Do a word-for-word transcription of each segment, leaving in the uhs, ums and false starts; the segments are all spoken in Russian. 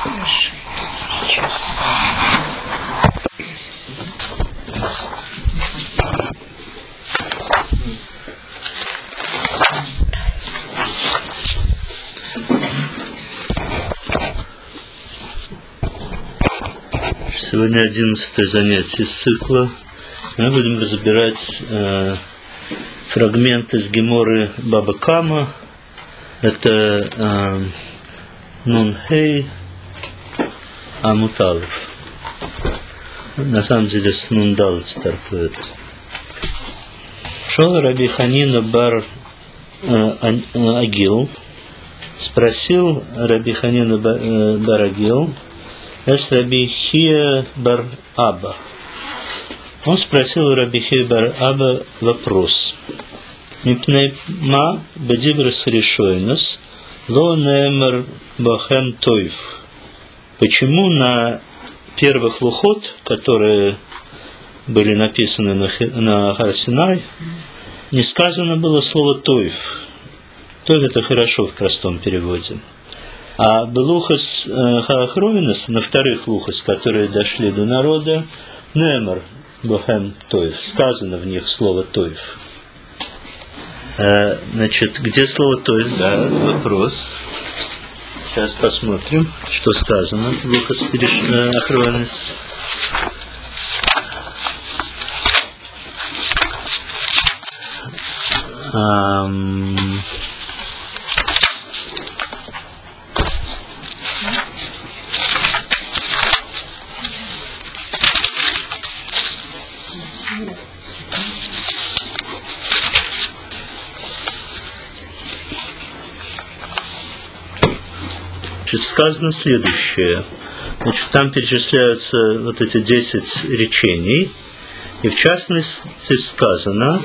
Хорошо. Сегодня одиннадцатое занятие цикла. Мы будем разбирать э, фрагмент из Геморы Баба Кама. Это э, Нун Хей Амут Алеф. На самом деле с Нун Далет стартует. Шел Раби Ханина бар э, Агил. Спросил Раби Ханина бар Агил Эс Раби Хия бар Аба. Он спросил у Раби Хия бар Аба вопрос. Мипней ма бедибрас решойнос ло неэмер бахем тойф. Почему на первых лухот, которые были написаны на, на Хар-Синай, не сказано было слово тойф? Тойф это хорошо в простом переводе. А Белухас Хаахроинес, на вторых лухас, которые дошли до народа, Немер Бахем Тойф, сказано в них слово Тойф. Значит, где слово Тойф? Да, вопрос. Сейчас посмотрим, что сказано в Лухас Хаахроинес. Um, сказано следующее. Значит, там перечисляются вот эти десять речений, и в частности сказано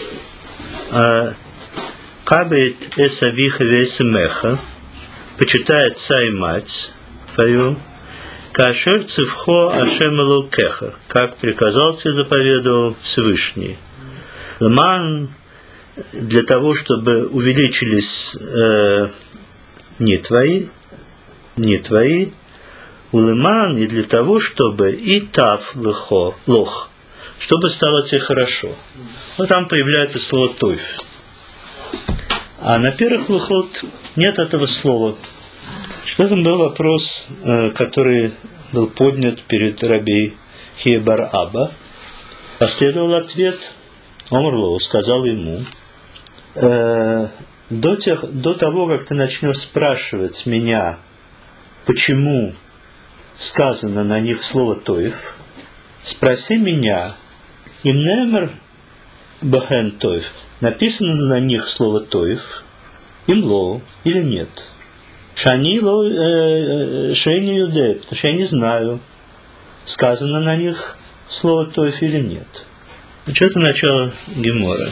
«Кабет эсавиха весемеха», почитай отца и мать твою, «Кашер цивхо ашем элокеха», как приказал тебе, заповедовал Всевышний. Леман, для того, чтобы увеличились э, не твои, не твои, улеман, и для того, чтобы и тав лохо, лох, чтобы стало тебе хорошо. Вот там появляется слово тойф. А на первых лухот нет этого слова. Что там был вопрос, который был поднят перед Раби Хия бар Аба. Последовал ответ. Омрло сказал ему: до, тех, до того, как ты начнешь спрашивать меня, почему сказано на них слово «тойф», спроси меня, им немер бахем тойф, написано на них слово «тойф», им ло или нет. Шани ло, шейни юде, потому что я не знаю, сказано на них слово «тойф» или нет. Значит, это начало Гемора.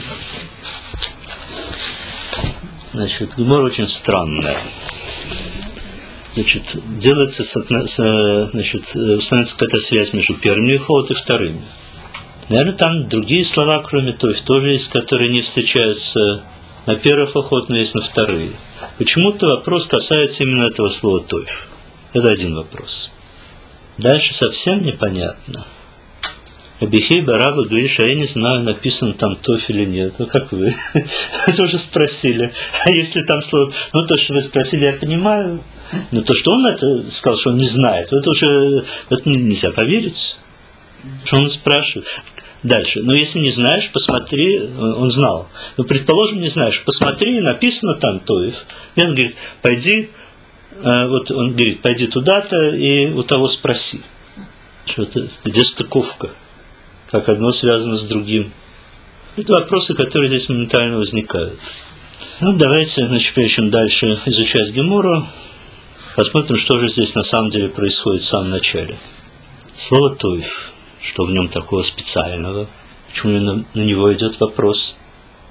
Значит, Гемора очень странная. Значит, делается, значит, устанавливается какая-то связь между первыми лухот и вторыми. Наверное, там другие слова, кроме тойф, тоже есть, которые не встречаются на первых лухот, но есть на вторые. Почему-то вопрос касается именно этого слова тойф. Это один вопрос. Дальше совсем непонятно. Раби Хия бар Аба говорит, что я не знаю, написано там тойф или нет. Ну, как вы? Вы тоже спросили. А если там слово... Ну, то, что вы спросили, я понимаю. Но то, что он это сказал, что он не знает, это уже это нельзя поверить. Что он спрашивает. Дальше. Но если не знаешь, посмотри, он знал. Но, предположим, не знаешь, посмотри, написано там тойф. И он говорит, пойди, вот он говорит, пойди туда-то и у того спроси. Что-то, где стыковка? Как одно связано с другим. Это вопросы, которые здесь моментально возникают. Ну, давайте, значит, прежде чем дальше изучать Гемору, посмотрим, что же здесь на самом деле происходит в самом начале. Слово «тойф». Что в нем такого специального? Почему на, на него идет вопрос?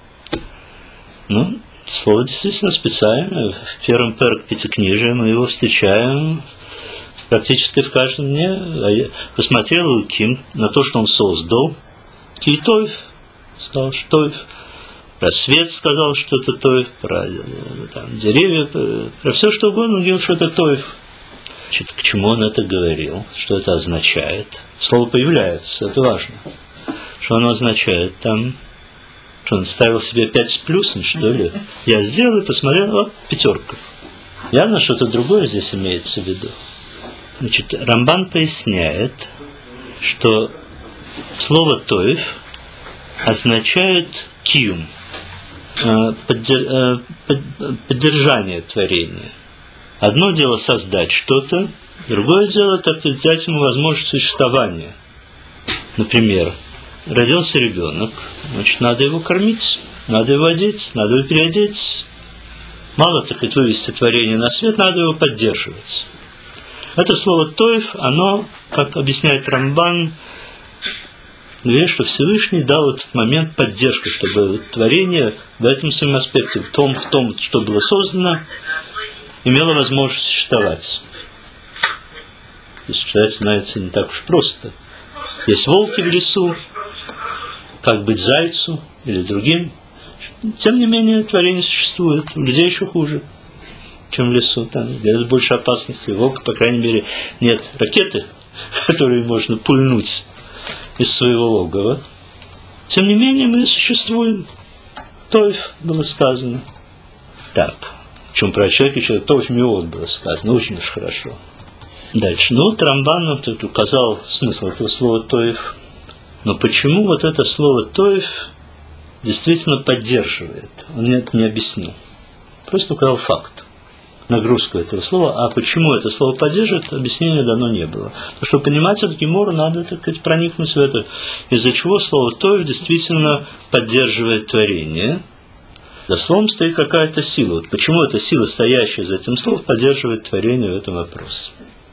Ну, слово действительно специальное. В первом перек Пятикнижия мы его встречаем практически в каждом дне. Посмотрел Луким на то, что он создал. И тойф. Сказал, что тойф. Про свет сказал, что это тойф. Про там, деревья. Про, про все, что угодно. Он говорил, что это тойф. Значит, к чему он это говорил? Что это означает? Слово появляется, это важно. Что оно означает там? Что он ставил себе пять с плюсом, что ли? Я сделал и посмотрел, вот, пятерка. Явно что-то другое здесь имеется в виду. Значит, Рамбан поясняет, что слово «тоев» означает «киум», поддержание творения. Одно дело создать что-то, другое дело, так сказать, дать ему возможность существования. Например, родился ребенок, значит, надо его кормить, надо его одеть, надо его переодеть. Мало, так сказать, вывести творение на свет, надо его поддерживать. Это слово «тоев», оно, как объясняет Рамбан, говорит, что Всевышний дал в этот момент поддержку, чтобы творение в этом своем аспекте, в том, в том, что было создано, имело возможность существовать. И существовать становится не так уж просто. Есть волки в лесу, как быть зайцу или другим. Тем не менее, творение существует. У людей еще хуже, чем в лесу. Там где больше опасности. Волк, по крайней мере, нет ракеты, которые можно пульнуть из своего логова. Тем не менее, мы существуем. Тоев было сказано. Так, в чем про человека еще Тоев миот было сказано. Очень уж хорошо. Дальше. Ну, вот Рамбан тут указал смысл этого слова «тоев». Но почему вот это слово «тоев» действительно поддерживает? Он это не объяснил. Просто указал факт, нагрузку этого слова. А почему это слово поддерживает, объяснения дано не было. Потому что понимать эту гемору надо, так сказать, проникнуть в это. Из-за чего слово «тоев» действительно поддерживает творение. За словом стоит какая-то сила. Вот почему эта сила, стоящая за этим словом, поддерживает творение в этом вопросе.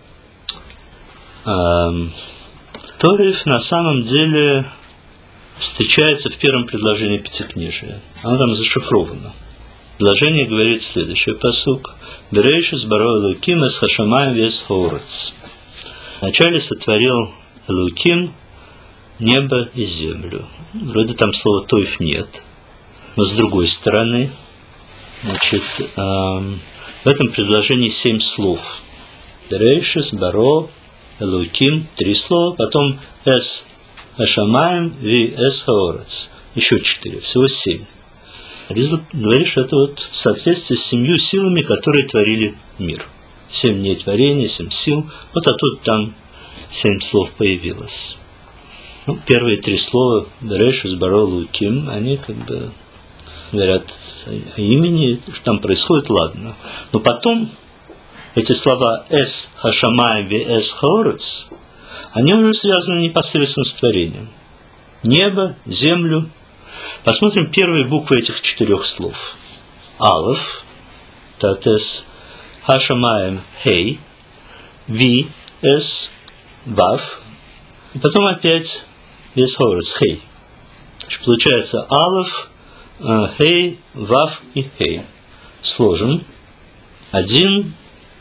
Тоев на самом деле встречается в первом предложении Пятикнижия. Оно там зашифровано. Предложение говорит следующее, пасук. «Берейшис баро Элоким эс хашамаем вес хоурец». Вначале сотворил Элоким небо и землю. Вроде там слова «тоев» нет. Но с другой стороны, значит, эм, в этом предложении семь слов. «Берейшис баро Элоким» три слова, потом «эс хашамаем ви эс хаорец» еще четыре, всего семь. Ризл говорит, что это вот в соответствии с семью силами, которые творили мир. Семь дней творения, семь сил, вот оттуда там семь слов появилось. Ну, первые три слова «Берешис баро Элоким», они как бы говорят о имени, что там происходит, ладно. Но потом эти слова «эс хашамаем ви эс хаорец», они уже связаны непосредственно с творением. Небо, землю. Посмотрим первые буквы этих четырех слов. Алеф, татес, хашамаем, хей, ви, эс, вав. И потом опять вес хаорец, хей. Получается алеф, хей, вав и хей. Сложим. Один,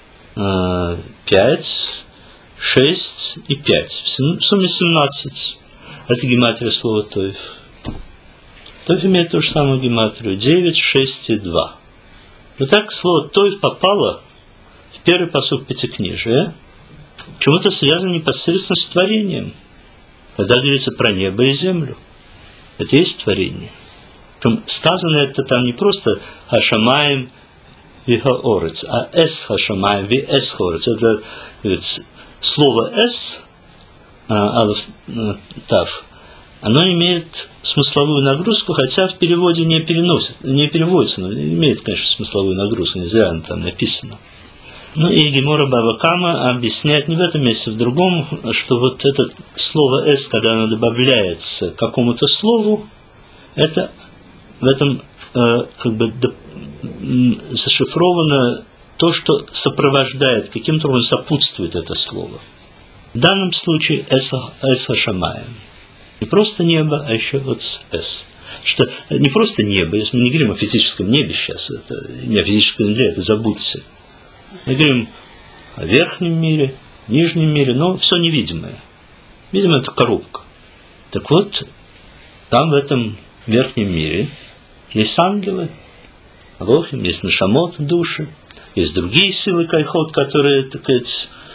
пять, шесть и пять. В сумме семнадцать. Это гематрия слова «тоев». «Тоев» имеет ту же самую гематрию. девять, шесть и два. Но так слово «тоев» попало в первый пасук Пятикнижия. Почему-то связано непосредственно с творением. Когда говорится про небо и землю. Это есть творение. Причем сказано это там не просто «хашамаем ви хаорец», а «эс хашамаем ви эс хаорец». Это говорится, слово «эс», алеф, тав, оно имеет смысловую нагрузку, хотя в переводе не переносит, не переводится, но имеет, конечно, смысловую нагрузку, не зря оно там написано. Ну и Гемора Бава Кама объясняет не в этом месте, в другом, что вот это слово «эс», когда оно добавляется к какому-то слову, это в этом э, как бы зашифровано то, что сопровождает, каким-то образом сопутствует это слово. В данном случае «эс хашамаем». Не просто небо, а еще вот с «эс». Что не просто небо, если мы не говорим о физическом небе сейчас, это не о физическом земле, это забудьте. Мы говорим о верхнем мире, нижнем мире, но все невидимое. Видимо, это коробка. Так вот, там в этом верхнем мире есть ангелы, алохим, есть нашамот, души, есть другие силы кайхот, которые, так сказать,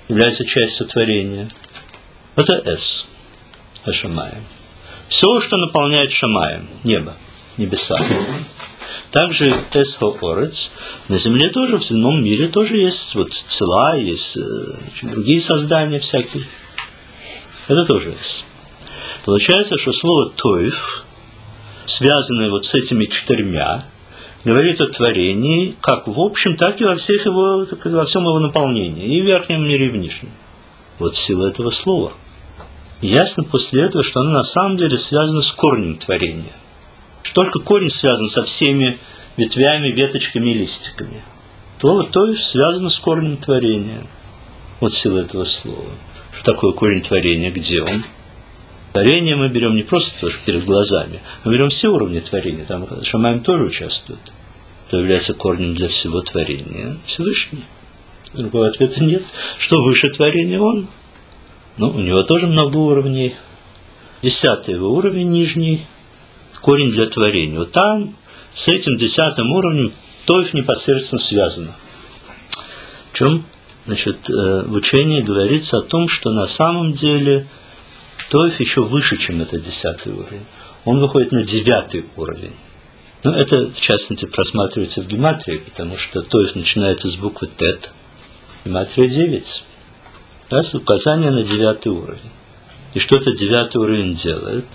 является частью творения. Это Эс, Ашамаем. Все, что наполняет Шамаем, небо, небеса. Также Эс Хоорец. На земле тоже, в земном мире тоже есть вот тела, есть э, другие создания всякие. Это тоже Эс. Получается, что слово Тоев, связанное вот с этими четырьмя, говорит о творении, как в общем, так и во всех его, во всем его наполнении, и в верхнем мире, и в нижнем. Вот сила этого слова. Ясно после этого, что оно на самом деле связано с корнем творения. Что только корень связан со всеми ветвями, веточками и листиками. Слово Тоев связано с корнем творения. Вот сила этого слова. Что такое корень творения? Где он? Творение мы берем не просто то, что перед глазами, мы берем все уровни творения. Там Шамаем тоже участвует. Кто является корнем для всего творения? Всевышний. Другого ответа нет. Что выше творения он? Ну, у него тоже много уровней. Десятый его уровень нижний. Корень для творения. Вот там с этим десятым уровнем Тоев непосредственно связано. В чем, значит, в учении говорится о том, что на самом деле Тоев еще выше, чем этот десятый уровень. Он выходит на девятый уровень. Но это, в частности, просматривается в гематрии, потому что Тоев начинается с буквы Тет. Гематрия девять. Да, с указания на девятый уровень. И что этот девятый уровень делает?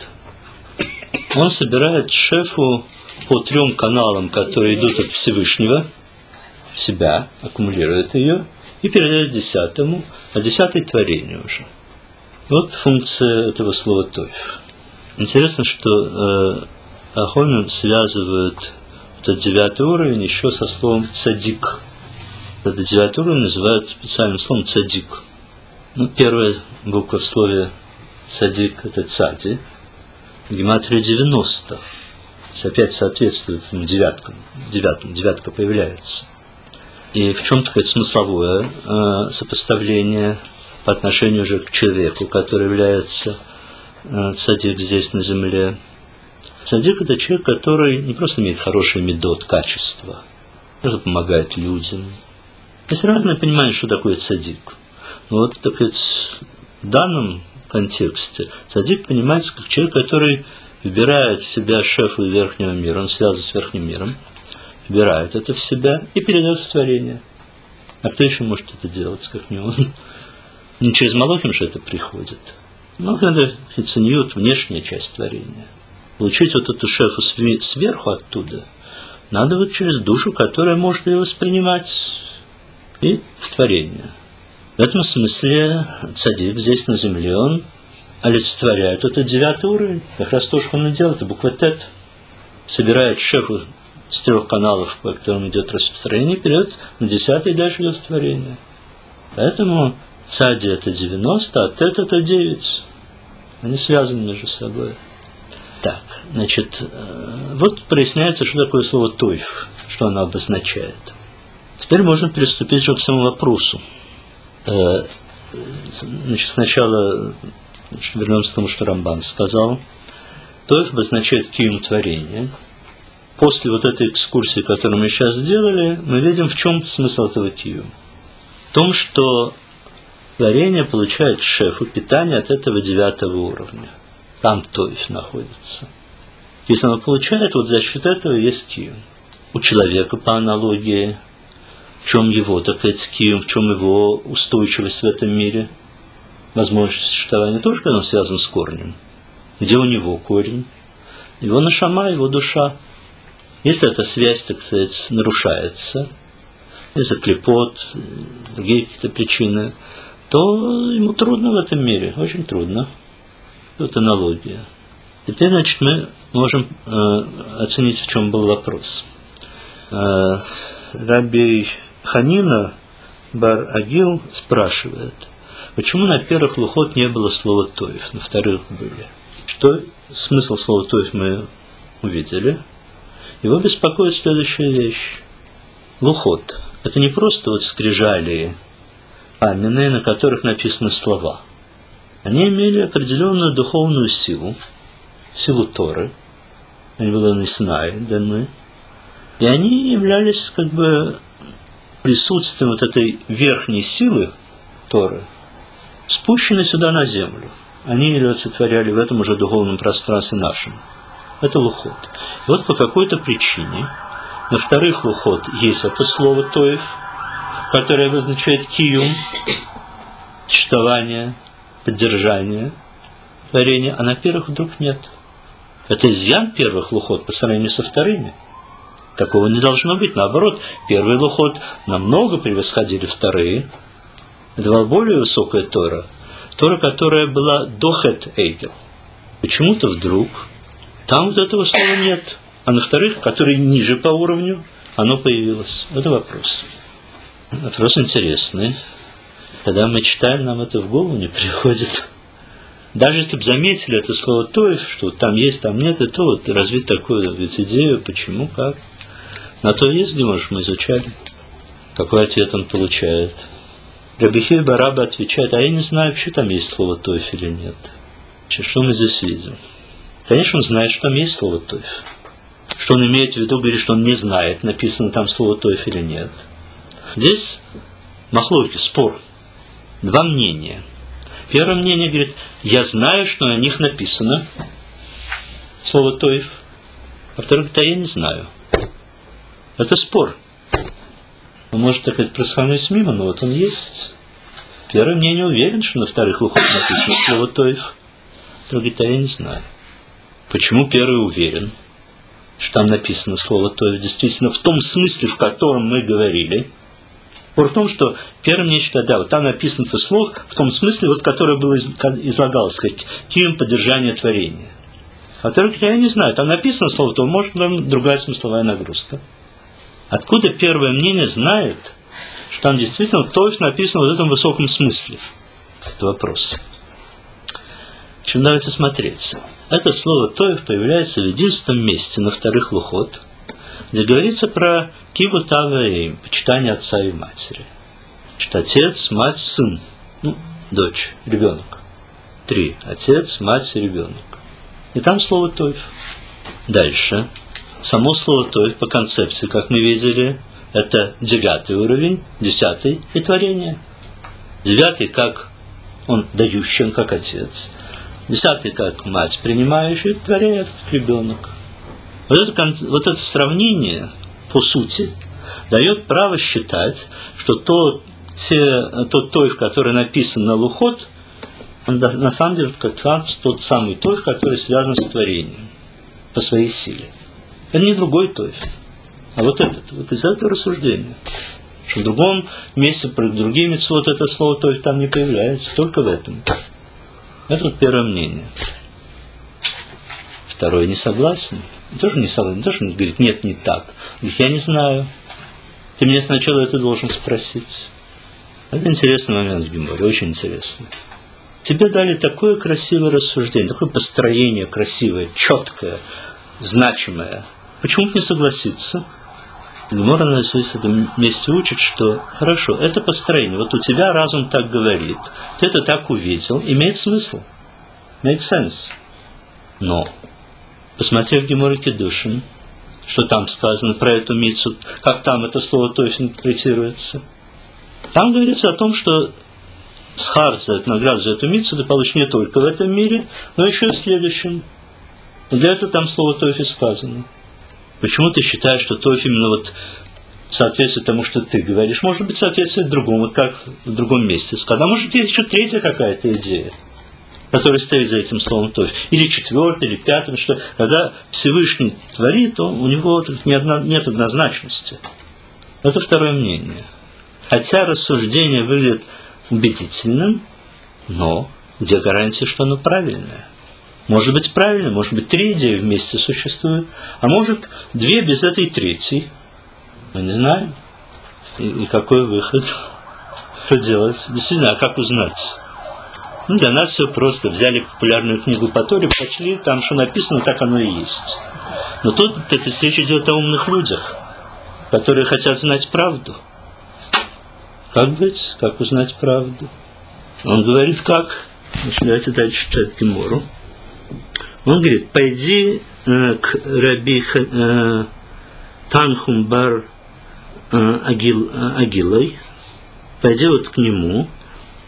Он собирает шефу по трем каналам, которые идут от Всевышнего, в себя, аккумулирует ее и передает десятому, а десятый творению уже. Вот функция этого слова Тоев. Интересно, что э, Ахомим связывают этот девятый уровень еще со словом цадик. Этот девятый уровень называют специальным словом цадик. Ну, первая буква в слове цадик – это цади. Гематрия девяносто. То есть опять соответствует этим девяткам. Девятым, девятка появляется. И в чем-то это смысловое э, сопоставление по отношению уже к человеку, который является э, цадик здесь на земле. Цадик – это человек, который не просто имеет хороший медот, качество, который помогает людям. Есть разное понимание, что такое цадик. Но вот так сказать, в данном контексте цадик понимается как человек, который выбирает в себя шефа верхнего мира, он связан с верхним миром, выбирает это в себя и передает в творение. А кто еще может это делать, как не он? Не через Малохим же это приходит. Малохим это цениют внешняя часть творения. Получить вот эту шефу сверху оттуда надо вот через душу, которая может ее воспринимать и в творение. В этом смысле цадик здесь на земле, он олицетворяет этот девятый уровень. Как раз то, что он и делает, это буква Тет. Собирает шефу с трех каналов, по которым идет распространение, перейдет на десятый и дальше идет творение. Поэтому цади это девяносто, а Тет это девять. Они связаны между собой. Так, значит, вот проясняется, что такое слово Тоев, что оно обозначает. Теперь можно приступить же к самому вопросу. Значит, сначала значит, вернемся к тому, что Рамбан сказал. Тоев обозначает киюм творения. После вот этой экскурсии, которую мы сейчас сделали, мы видим, в чем смысл этого киюм. В том, что творение получает шефу питание от этого девятого уровня. Там Тоев находится. Если оно получает, вот за счет этого есть киюм. У человека, по аналогии, в чем его, так сказать, киюм, в чем его устойчивость в этом мире, возможность существования, тоже когда он связан с корнем. Где у него корень? Его нашама, его душа. Если эта связь, так сказать, нарушается, из-за клепот, другие какие-то причины, то ему трудно в этом мире, очень трудно. Вот аналогия. Теперь, значит, мы можем э, оценить, в чем был вопрос. Э, Раби Ханина бар Агил спрашивает, почему на первых лухот не было слова Тоев, на вторых были. Что смысл слова Тоев мы увидели. Его беспокоит следующая вещь. Лухот – это не просто вот скрижали каменные, на которых написаны слова. Они имели определенную духовную силу, силу Торы, они были на Синае даны, и они являлись как бы присутствием вот этой верхней силы, Торы спущены сюда на землю. Они ее олицетворяли в этом уже духовном пространстве нашем. Это лухот. И вот по какой-то причине на вторых лухот есть это слово тоев, которое обозначает киюм, существование, поддержание творения, а на первых вдруг нет. Это изъян первых лухот по сравнению со вторыми. Такого не должно быть. Наоборот, первый лухот намного превосходили вторые. Это была более высокая Тора. Тора, которая была до Хет Эйгел. Почему-то вдруг там вот этого слова нет. А на вторых, которые ниже по уровню, оно появилось. Это вопрос. Вопрос интересный. Когда мы читаем, нам это в голову не приходит. Даже если бы заметили это слово «тоев», что там есть, там нет, это вот развить такую ведь идею, почему, как. На то есть, где, может, мы изучали. Какой ответ он получает. Раби Хия бар Абба отвечает: а я не знаю, вообще там есть слово «тоев» или нет. Что мы здесь видим? Конечно, он знает, что там есть слово «тоев». Что он имеет в виду, говорит, что он не знает, написано там слово «тоев» или нет. Здесь махлоки, спор. Два мнения. Первое мнение говорит: я знаю, что на них написано слово «тоев». А второе говорит: а я не знаю. Это спор. Он может так сказать проскользнуть мимо, но вот он есть. Первое мнение уверен, что на вторых лухот написано слово «тоев». Второй говорит: а я не знаю. Почему первый уверен, что там написано слово «тоев» действительно в том смысле, в котором мы говорили? Спор в том, что первым мнение считает: да, вот там написано это слово в том смысле, вот, которое было излагалось, как киюм, поддержание творения. А второй говорит: я не знаю, там написано слово, то может быть другая смысловая нагрузка. Откуда первое мнение знает, что там действительно «тоев» написано в этом высоком смысле? Это вопрос. В общем, давайте смотреть. Это слово «тоев» появляется в единственном месте на вторых лухот, где говорится про кибут ав ваэм, почитание отца и матери. Значит, отец, мать, сын, ну, дочь, ребенок. Три. Отец, мать, ребенок. И там слово «тоев». Дальше. Само слово «тоев» по концепции, как мы видели, это девятый уровень, десятый и творение. Девятый, как он дающий, он как отец. Десятый, как мать принимающая, творение, как ребенок. Вот это, вот это сравнение, по сути, дает право считать, что то, те, тот тоев, который написан на лухот, он на самом деле как раз тот самый тоев, который связан с творением по своей силе. Это не другой тоев, а вот этот. Вот из этого рассуждения. Что в другом месте, про другие мицвот это слово тоев там не появляется, только в этом. Это вот первое мнение. Второй не согласен. Тоже не согласен. Тоже говорит: нет, не так. Говорит: я не знаю. Ты меня сначала это должен спросить. Это интересный момент в Геморе, очень интересный. Тебе дали такое красивое рассуждение, такое построение красивое, четкое, значимое. Почему бы не согласиться? Гемора на здесь в этом месте учит, что хорошо, это построение. Вот у тебя разум так говорит, ты это так увидел, имеет смысл. Make sense. Но посмотри в Геморе Кедушин, что там сказано про эту мицу, как там это слово «тоев» интерпретируется. Там говорится о том, что схар за эту награду, за эту мицу ты получишь не только в этом мире, но еще и в следующем. И для этого там слово «тоев» и сказано. Почему ты считаешь, что тоев именно вот соответствует тому, что ты говоришь? Может быть, соответствует другому, вот как в другом месте сказано. А может, есть еще третья какая-то идея, которая стоит за этим словом тоев. Или четвертая, или пятая, что когда Всевышний творит, то у него нет однозначности. Это второе мнение. Хотя рассуждение выглядит убедительным, но где гарантия, что оно правильное? Может быть правильно, может быть три идеи вместе существуют, а может две без этой третьей. Мы не знаем. И, и какой выход? Что делать? Действительно, а как узнать? Ну, для нас все просто. Взяли популярную книгу по Торе, прочли, там что написано, так оно и есть. Но тут эта речь идет о умных людях, которые хотят знать правду. Как быть? Как узнать правду? Он говорит, как? Значит, давайте дальше читать Гемору. Он говорит: пойди э, к Раби э, Танхум бар э, Агил, э, Агилой, пойди вот к нему,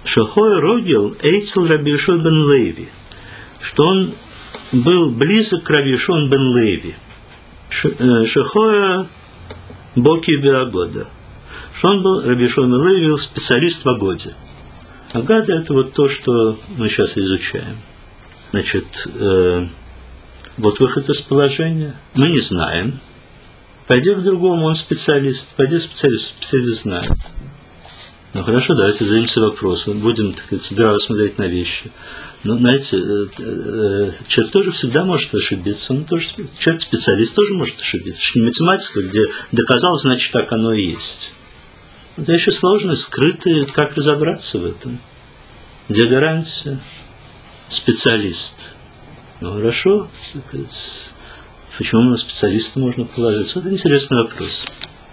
Шехой Рогел Эйцел Раби Йошуа бен Леви, что он был близок к Раби Йошуа бен Леви. Шехоя Боки Биагода, что он был, Раби Йошуа бен Леви, был специалист в Агоде. Агада – это вот то, что мы сейчас изучаем. Значит, э, вот выход из положения. Мы не знаем. Пойди к другому, он специалист. Пойди к специалисту, специалист знает. Ну хорошо, давайте зададимся вопросом. Будем, так сказать, здраво смотреть на вещи. Но, знаете, э, э, человек тоже всегда может ошибиться. Он тоже, человек-специалист тоже может ошибиться. Это не математика, где доказал, значит, так оно и есть. Это еще сложность, скрытые, как разобраться в этом. Где гарантия? Специалист. Ну хорошо, почему на специалиста можно положиться? Это интересный вопрос.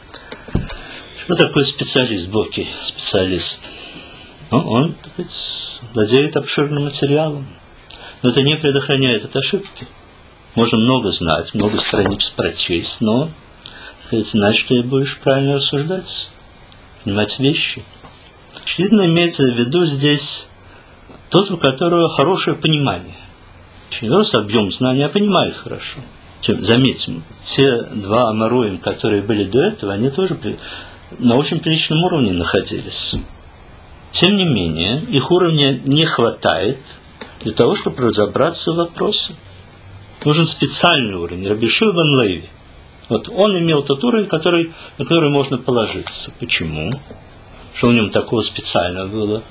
Что такое специалист, Боки, специалист? Ну, он, так сказать, владеет обширным материалом. Но это не предохраняет от ошибки. Можно много знать, много страниц прочесть, но, так сказать, иначе ты будешь правильно рассуждать. Понимать вещи. Очевидно, имеется в виду здесь тот, у которого хорошее понимание. Не просто объем знания, а понимает хорошо. Заметим, те два амароим, которые были до этого, они тоже на очень приличном уровне находились. Тем не менее, их уровня не хватает для того, чтобы разобраться в вопросе. Нужен специальный уровень, Раби Йошуа бен Леви. Вот он имел тот уровень, который, на который можно положиться. Почему? Что у него такого специального было?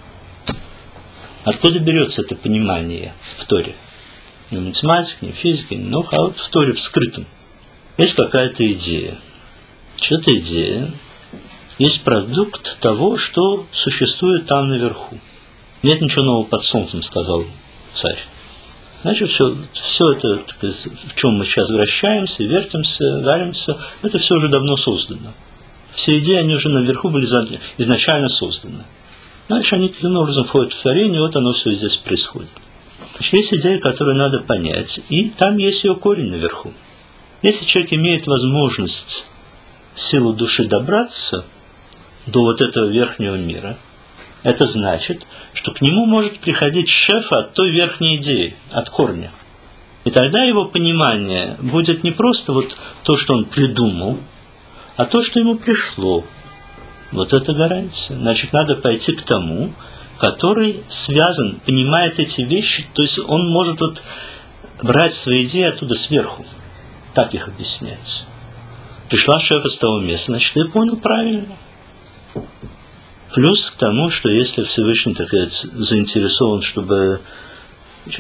Откуда берется это понимание в Торе? Не в математике, не в физике, не в науке, а вот в Торе, в скрытом. Есть какая-то идея. Что-то идея. Есть продукт того, что существует там наверху. Нет ничего нового под солнцем, сказал царь. Значит, все, все это, в чем мы сейчас вращаемся, вертимся, варимся, это все уже давно создано. Все идеи, они уже наверху были изначально созданы. Дальше они каким образом входят в творение, вот оно все здесь происходит. Значит, есть идея, которую надо понять, и там есть ее корень наверху. Если человек имеет возможность в силу души добраться до вот этого верхнего мира, это значит, что к нему может приходить шефа от той верхней идеи, от корня. И тогда его понимание будет не просто вот то, что он придумал, а то, что ему пришло. Вот это гарантия. Значит, надо пойти к тому, который связан, понимает эти вещи, то есть он может вот брать свои идеи оттуда сверху. Так их объяснять. Пришла шефа с того места, значит, я понял правильно. Плюс к тому, что если Всевышний, так сказать, заинтересован, чтобы, значит,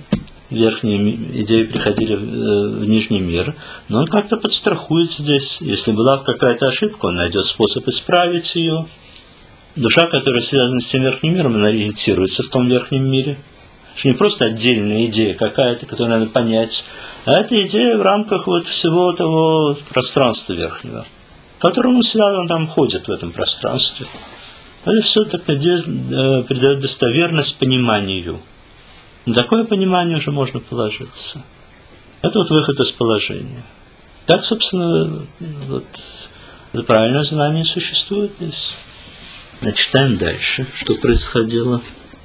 верхние идеи приходили в, в нижний мир, но он как-то подстрахует здесь. Если была какая-то ошибка, он найдет способ исправить ее. Душа, которая связана с тем верхним миром, она ориентируется в том верхнем мире. Это не просто отдельная идея какая-то, которую надо понять, а это идея в рамках вот всего того пространства верхнего, к которому он связан, там ходит в этом пространстве. Это все так придает достоверность пониманию. На такое понимание уже можно положиться. Это вот выход из положения. Так, собственно, вот, правильное знание существует здесь. Читаем дальше, что происходило.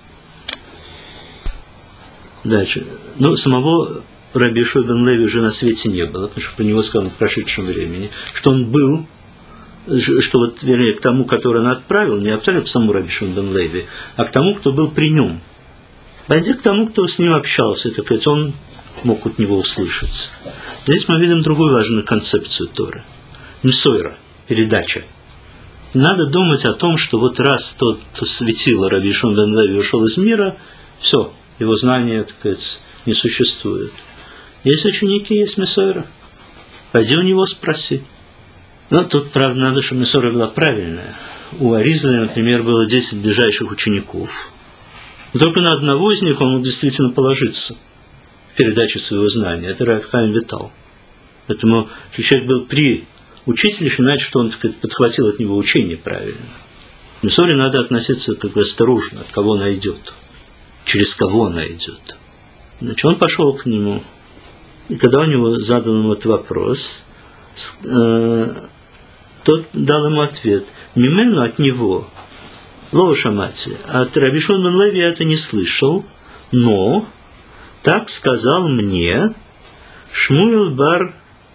Дальше. Ну, самого Раби Йошуа бен Леви уже на свете не было, потому что про него сказано в прошедшем времени, что он был, что вот, вернее, к тому, который он отправил, не отправил к самому Раби Йошуа бен Леви, а к тому, кто был при нем. Пойди к тому, кто с ним общался, так сказать, он мог от него услышать. Здесь мы видим другую важную концепцию Торы. Мисойра, передача. Надо думать о том, что вот раз тот, кто светило Раби Йошуа бен Леви ушел из мира, все, его знания, так сказать, не существует. Есть ученики, есть Мисойра. Пойди у него спроси. Но тут, правда, надо, чтобы Мисойра была правильная. У Аризаля, например, было десять ближайших учеников. Но только на одного из них он мог действительно положиться в передаче своего знания. Это Рав Хаим Витал. Поэтому человек был при учителе, значит, что он, так сказать, подхватил от него учение правильно. К Мисойре надо относиться как бы осторожно, от кого она идет, через кого она идет. Значит, он пошел к нему, и когда у него задан ему этот вопрос, э, тот дал ему ответ. Мимену от него Лошамати. От Раби Шимон бен Леви я это не слышал, но так сказал мне Шмуэл бар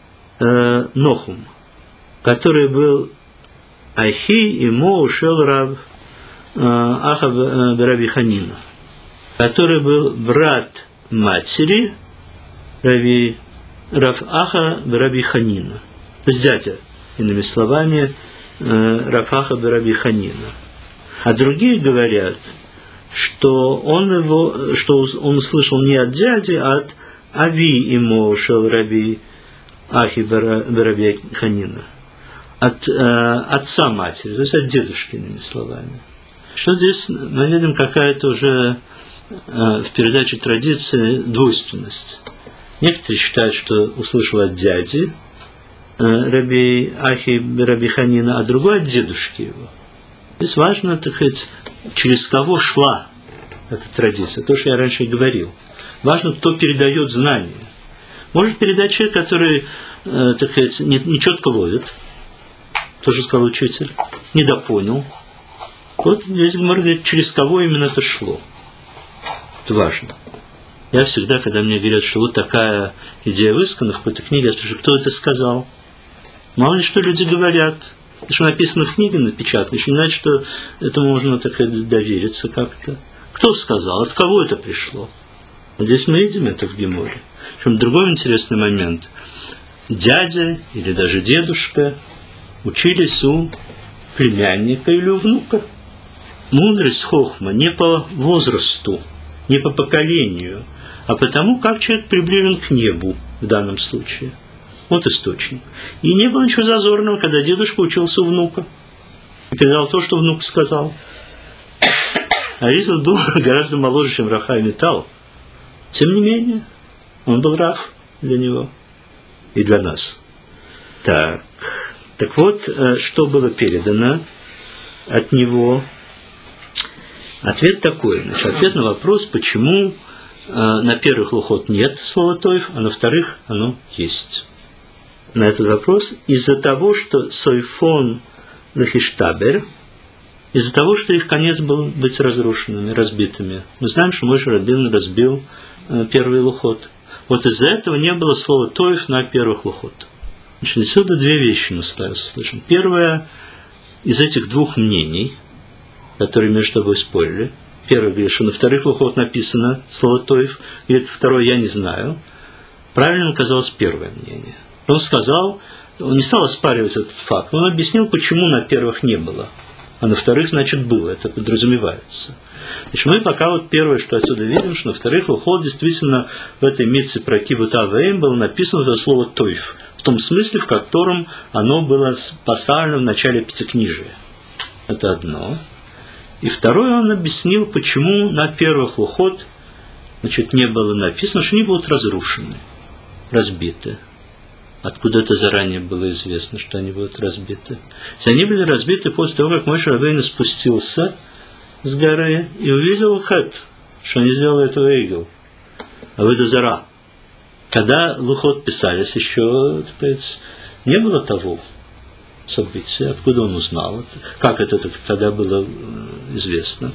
э, Нохум, который был Ахи и Мо ушел раб э, Аха Раби Ханина, который был брат матери Раби Рав Аха Раби Ханина, то есть зятя, иными словами, э, Рав Аха Раби Ханина. А другие говорят, что он его, что он услышал не от дяди, а от Ави ему шел Раби Ахи Раби Ханина, от э, отца матери, то есть от дедушки, иными словами. Что здесь мы видим какая-то уже э, в передаче традиции двойственность. Некоторые считают, что услышал от дяди э, Раби Ахи Раби Ханина, а другой от дедушки его. Здесь важно, так сказать, через кого шла эта традиция, то, что я раньше и говорил. Важно, кто передает знания. Может передать человек, который, э, так сказать, не, не четко ловит, тоже сказал учитель, недопонял. Вот здесь можно говорить, через кого именно это шло. Это важно. Я всегда, когда мне говорят, что вот такая идея высказана в какой-то книге, я спрашиваю, кто это сказал? Мало ли что люди говорят. Потому что написано в книге, напечатано, еще не значит, что этому можно, так сказать, довериться как-то. Кто сказал? От кого это пришло? Вот здесь мы видим это в Геморе. Причем другой интересный момент. Дядя или даже дедушка учились у племянника или у внука. Мудрость хохма не по возрасту, не по поколению, а потому, как человек приближен к небу в данном случае. Вот источник. И не было ничего зазорного, когда дедушка учился у внука и передал то, что внук сказал. Аризал был гораздо моложе, чем Раха и Метал. Тем не менее, он был Рав для него и для нас. Так, так вот, что было передано от него. Ответ такой. Значит, ответ на вопрос, почему на первых лухот нет слова «тойф», а на вторых оно есть. На этот вопрос из-за того, что Сойфон Лахиштабер, из-за того, что их конец был быть разрушенными, разбитыми. Мы знаем, что Моше Рабейну разбил э, первый лухот. Вот из-за этого не было слова «тойф» на первых лухот. Значит, отсюда две вещи мы слышим. Первое, из этих двух мнений, которые между собой спорили. Первое говорит, что на вторых лухот написано слово «тойф», говорит, второе я не знаю. Правильным оказалось первое мнение. Он сказал, он не стал оспаривать этот факт, он объяснил, почему на первых не было, а на вторых, значит, было, это подразумевается. Значит, мы пока вот первое, что отсюда видим, что на вторых лухот действительно в этой митце про кибут авеим было написано это слово «тойф», в том смысле, в котором оно было поставлено в начале пятикнижия. Это одно. И второе, он объяснил, почему на первых лухот, значит, не было написано, что они будут разрушены, разбиты. Откуда это заранее было известно, что они будут разбиты? Они были разбиты после того, как Моше Рабейну спустился с горы и увидел хэт, что они сделали этого игл, авойда зара. Когда лухот писались, еще, так сказать, не было того события. Откуда он узнал это? Как это тогда было известно?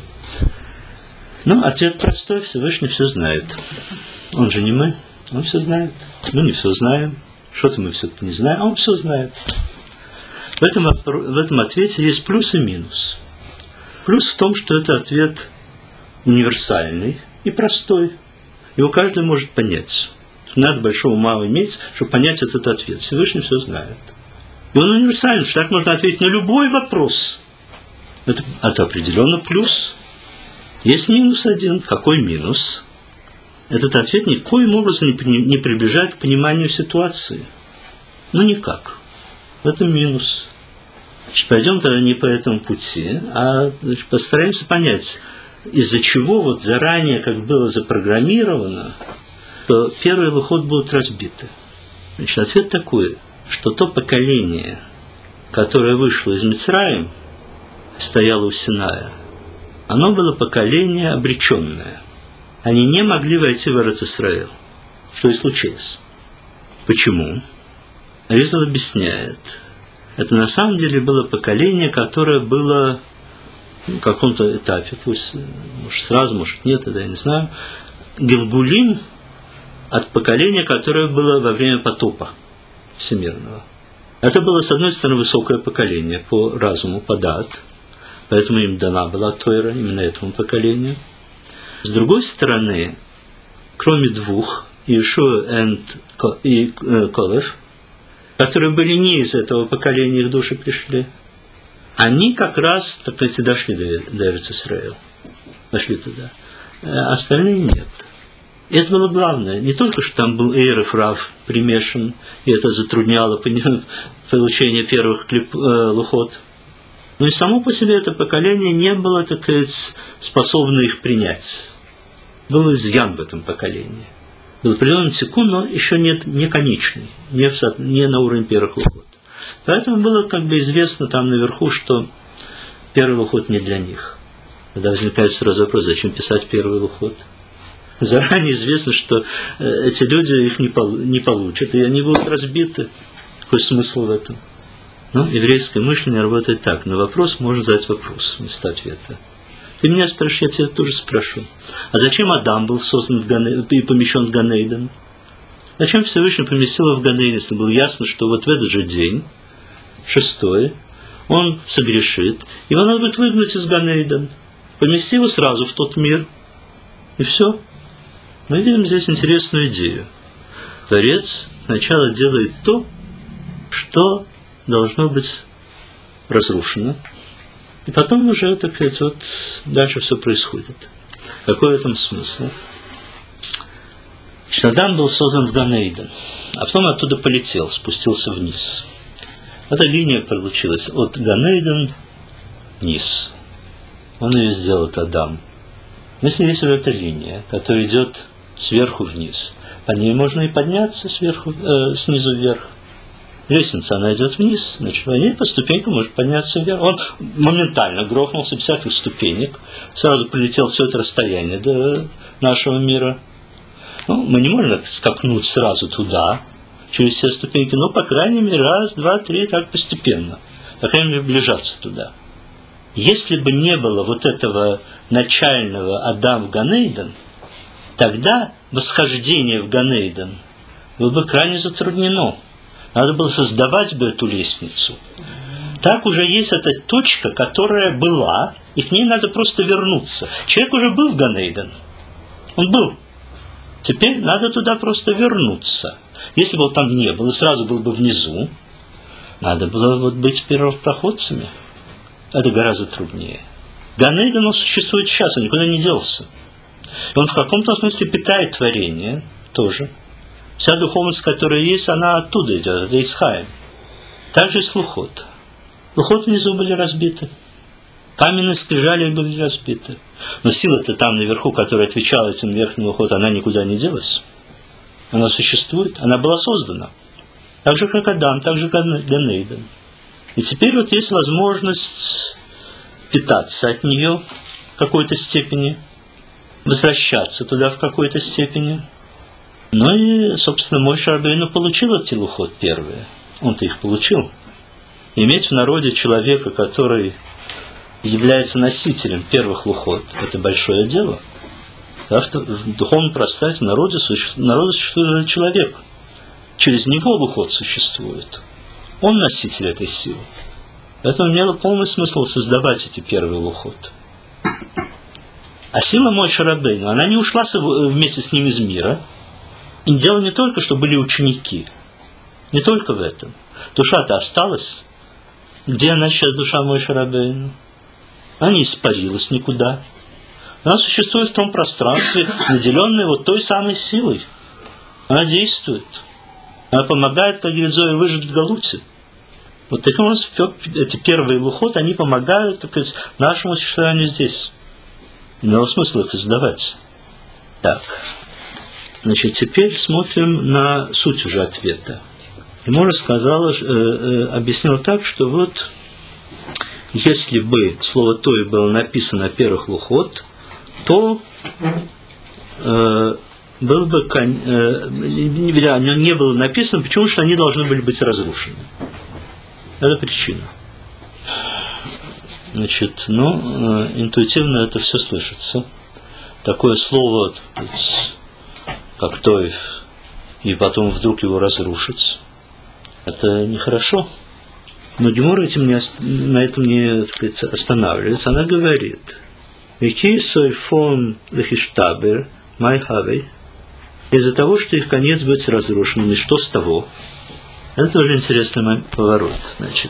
Ну, ответ простой, Всевышний все знает. Он же не мы, он все знает. Мы не все знаем. Что-то мы все-таки не знаем, а он все знает. В этом, в этом ответе есть плюс и минус. Плюс в том, что это ответ универсальный и простой. Его каждый может понять. Надо большого ума иметь, чтобы понять этот ответ. Всевышний все знает. И он универсальный, что так можно ответить на любой вопрос. Это, это определенно плюс. Есть минус один. Какой минус? Этот ответ никоим образом не приближает к пониманию ситуации. Ну, никак. В этом минус. Значит, пойдем тогда не по этому пути, а значит, постараемся понять, из-за чего вот заранее, как было запрограммировано, что первые лухот будут разбиты. Значит, ответ такой, что то поколение, которое вышло из Мицраим, стояло у Синая, оно было поколение обреченное. Они не могли войти в Эрец-Исраэль, что и случилось. Почему? Аризал объясняет. Это на самом деле было поколение, которое было на каком-то этапе, пусть, может, сразу, может, нет, это я не знаю, Гилгулим от поколения, которое было во время потопа всемирного. Это было, с одной стороны, высокое поколение по разуму, по дат, поэтому им дана была Тойра, именно этому поколению. С другой стороны, кроме двух, Иешуа и Колев, которые были не из этого поколения, их души пришли, они как раз, так сказать, дошли до, до Эрец-Исраэль, дошли туда. А остальные нет. И это было главное. Не только, что там был Эйр и Рав примешан, и это затрудняло получение первых лухот, но и само по себе это поколение не было, так сказать, способно их принять. Был изъян в этом поколении. Был определенный тикун, но еще нет, не конечный, не, в, не на уровне первых лухот. Поэтому было как бы известно там наверху, что первый лухот не для них. Тогда возникает сразу вопрос, зачем писать первый лухот? Заранее известно, что эти люди их не, пол, не получат, и они будут разбиты. Какой смысл в этом? Ну, еврейское мышление работает так. На вопрос можно задать вопрос вместо ответа. Ты меня спрашиваешь, я тебя тоже спрошу. А зачем Адам был создан в Гане... и помещен в Ганейден? Зачем Всевышний поместил его в Ганейден, если было ясно, что вот в этот же день, шестой, он согрешит, его надо будет выгнать из Ганейден, помести его сразу в тот мир, и все. Мы видим здесь интересную идею. Творец сначала делает то, что должно быть разрушено, и потом уже, так сказать, вот дальше все происходит. Какой в этом смысл? Адам был создан в Ганейден, а потом оттуда полетел, спустился вниз. Эта линия получилась от Ганейден вниз. Он ее сделал, Адам. Если есть вот эта линия, которая идет сверху вниз, по ней можно и подняться сверху, э, снизу вверх. Лестница, она идет вниз, значит, по ней по ступенькам может подняться вверх. Он моментально грохнулся без всяких ступенек, сразу полетел все это расстояние до нашего мира. Ну, мы не можем скакнуть сразу туда, через все ступеньки, но, по крайней мере, раз, два, три, так постепенно. По крайней мере, приближаться туда. Если бы не было вот этого начального Адам в Ганейден, тогда восхождение в Ганейден было бы крайне затруднено. Надо было создавать бы эту лестницу. Так уже есть эта точка, которая была, и к ней надо просто вернуться. Человек уже был в Ганейден. Он был. Теперь надо туда просто вернуться. Если бы он там не был, и сразу был бы внизу, надо было вот быть первопроходцами. Это гораздо труднее. Ганейден, он существует сейчас, он никуда не делся. И он в каком-то смысле питает творение тоже. Вся духовность, которая есть, она оттуда идет, это Исхаим. Также и с лухот. Лухот внизу были разбиты. Каменные скрижали были разбиты. Но сила-то там наверху, которая отвечала этим верхним лухот, она никуда не делась. Она существует, она была создана. Так же, как Адам, так же, как Ганейден. И теперь вот есть возможность питаться от нее в какой-то степени, возвращаться туда в какой-то степени. Ну и, собственно, Моше Рабейну получил эти лухот первые. Он-то их получил. Иметь в народе человека, который является носителем первых лухот, это большое дело. Да, в духовном пространстве народа существует человек. Через него лухот существует. Он носитель этой силы. Поэтому имело полный смысл создавать эти первые лухот. А сила Моше Рабейну, она не ушла вместе с ним из мира. И дело не только, что были ученики. Не только в этом. Душа-то осталась. Где она сейчас, душа Моше Рабейну? Она не испарилась никуда. Она существует в том пространстве, наделенной вот той самой силой. Она действует. Она помогает, как говорит Зоя, выжить в Галуте. Вот таким образом, эти первые лухот, они помогают, так сказать, нашему существованию здесь. Имело смысл их издавать. Так. Значит, теперь смотрим на суть уже ответа. Гемара сказала, э, э, объяснила так, что вот если бы слово «той» было написано на первых лухот, то э, было бы, э, оно не было написано, почему что они должны были быть разрушены. Это причина. значит, ну, интуитивно это все слышится. Такое слово, как тоев, и потом вдруг его разрушить, это нехорошо. Но Гемора этим не, на этом не, так сказать, останавливается. Она говорит: «Вики сойфон лехиштабер майхавей». Из-за того, что их конец будет разрушен. И что с того? Это тоже интересный поворот. Значит,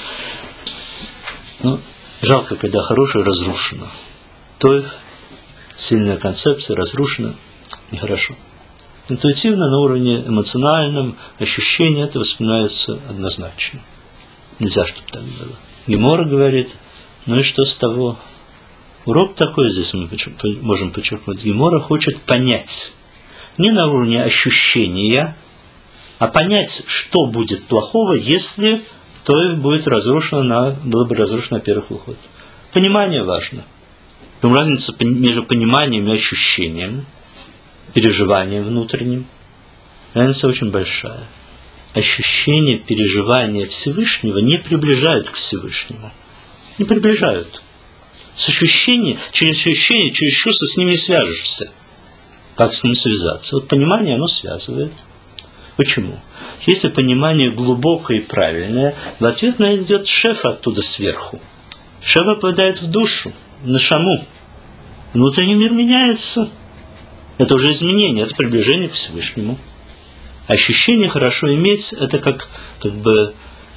ну, жалко, когда хорошее разрушено. Тоев, сильная концепция, разрушена, нехорошо. Интуитивно, на уровне эмоциональном, ощущения это воспринимается однозначно. Нельзя, чтобы так было. Гемора говорит: ну и что с того? Урок такой здесь мы можем подчеркнуть. Гемора хочет понять. Не на уровне ощущения, а понять, что будет плохого, если то будет разрушено на, было бы разрушено на первых выходах. Понимание важно. Но разница между пониманием и ощущением, переживанием внутренним, разница очень большая. Ощущение, переживание Всевышнего не приближают к Всевышнему. Не приближают. С ощущением, через ощущение, через чувство с ним не свяжешься. Как с ним связаться? Вот понимание, оно связывает. Почему? Если понимание глубокое и правильное, в ответ на это идет шеф оттуда сверху. Шеф попадает в душу, в нашаму. Внутренний мир меняется. Это уже изменение, это приближение к Всевышнему. Ощущение хорошо иметь, это как, как бы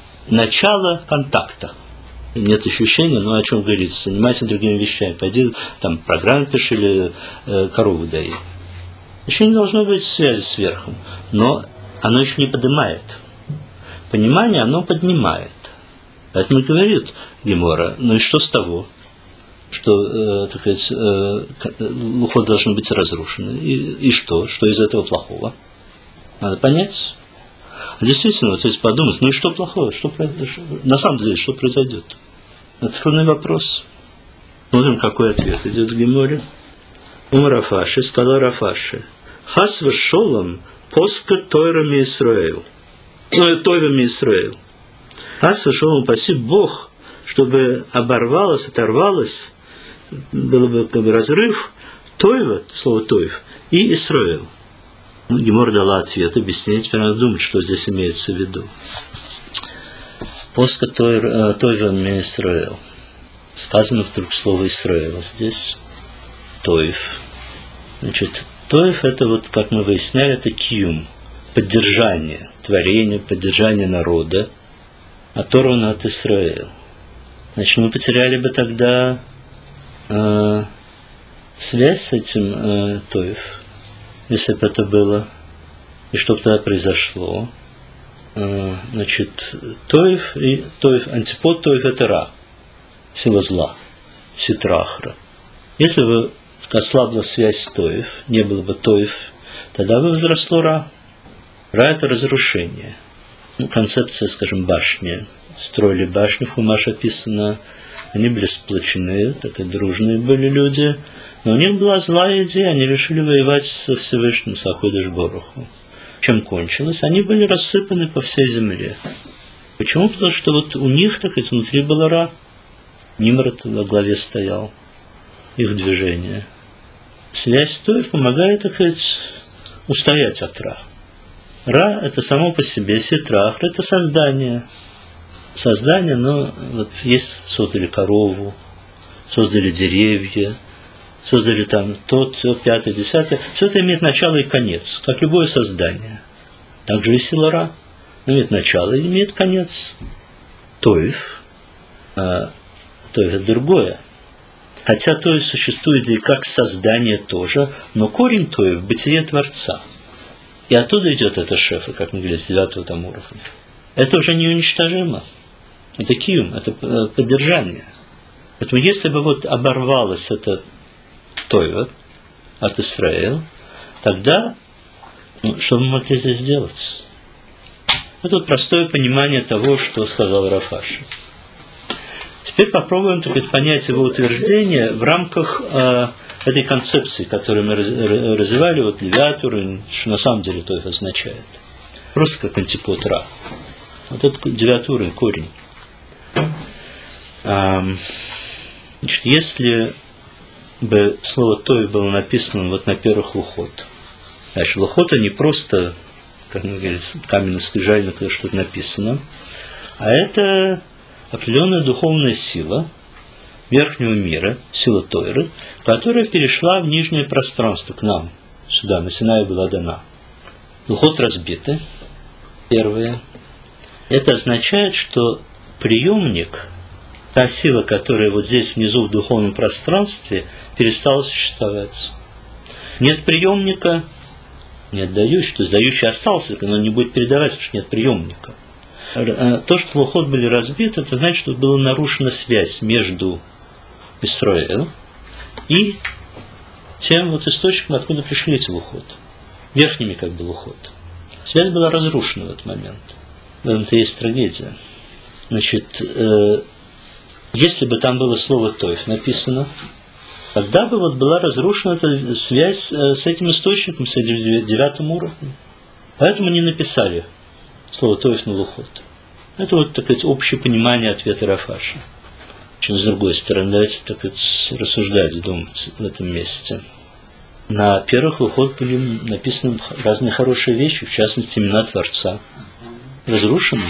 начало контакта. Нет ощущения, ну о чем говорится, занимайся другими вещами. Пойди там программу пиши или э, корову дай. Еще не должно быть связи с верхом, но оно еще не поднимает. Понимание оно поднимает. Поэтому говорит Гемора: ну и что с того, что, э, так сказать, э, лухот должны быть разрушены? И, и что? Что из этого плохого? Надо понять. Действительно, вот если подумать, ну и что плохого? Что, на самом деле, что произойдет? Это трудный вопрос. Смотрим, какой ответ идет в Геморе. Ум Рафаши, сказал Рафаши: Хас вешолом поска тойрами Исраэл. Тойрами Исраэл. Хас вешолом, упаси Бог, чтобы оборвалось, оторвалось, было бы как бы разрыв Тойва, слово Тойв, и Исраэл. Гемора дала ответ, объяснение, теперь надо думать, что здесь имеется в виду. Поска Тойвами Исраэл. Сказано вдруг слово Исраэл здесь. Тоев. Значит, Тоев это вот, как мы выясняли, это киюм, поддержание творения, поддержание народа, оторвано от Исраэля. Значит, мы потеряли бы тогда э, связь с этим э, Тоев, если бы это было, и что бы тогда произошло. Э, значит, Тоев, и Тоев, антипод Тоев это Ра, сила зла, ситрахра. Если бы ослабла связь с Тоев, не было бы Тоев, тогда бы возросло Ра. Ра это разрушение. Ну, концепция, скажем, башни. Строили башню, в Хумаш описано, они были сплочены, так и дружные были люди, но у них была злая идея, они решили воевать со Всевышним, с Аходеш Боруху. Чем кончилось? Они были рассыпаны по всей земле. Почему? Потому что вот у них, так сказать, внутри была Ра. Нимрод во главе стоял, их движение. Связь с Тоев помогает, так сказать, устоять от Ра. Ра – это само по себе, ситрах – это создание. Создание, но вот есть, создали корову, создали деревья, создали там тот, то, пятое, десятое. Все это имеет начало и конец, как любое создание. Также и сила Ра имеет начало и имеет конец. Тоев, а, Тоев – это другое. Хотя Тоев существует и как создание тоже, но корень Тоев – бытие Творца. И оттуда идет это шефа, как мы говорили, с девятого там уровня. Это уже неуничтожимо. Это киюм, это поддержание. Поэтому если бы вот оборвалось это Тойва от Исраэля, тогда ну, что мы могли здесь сделать? Это вот простое понимание того, что сказал Рафаши. Теперь попробуем так сказать, понять его утверждение в рамках э, этой концепции, которую мы развивали, вот девятый уровень, что на самом деле Тойв означает. Просто как антипод Ра. Вот это девятый уровень, корень. Um, Значит, если бы слово «тоев» было написано вот на первых лухот, значит, лухот не просто, как мы говорили, каменный скрижаль, когда что-то написано, а это определенная духовная сила верхнего мира, сила Тойры, которая перешла в нижнее пространство к нам, сюда, на Синае была дана. Лухот разбиты, первые. Это означает, что приемник, та сила, которая вот здесь внизу в духовном пространстве, перестала существовать. Нет приемника, нет дающего, то есть дающий остался, но не будет передавать, потому что нет приемника. То, что лухот были разбиты, это значит, что была нарушена связь между Исраэлем и тем вот источником, откуда пришли эти лухот. Верхними как бы лухот. Связь была разрушена в этот момент. В этом-то есть трагедия. Значит, э, если бы там было слово «тоев» написано, тогда бы вот была разрушена эта связь э, с этим источником, с этим девятым уровнем. Поэтому не написали слово «тоев» на лухот. Это вот, так сказать, общее понимание ответа Рафаша. Чем с другой стороны, давайте, так сказать, рассуждать, думать в этом месте. На первых лухот были написаны разные хорошие вещи, в частности, имена Творца. Разрушены.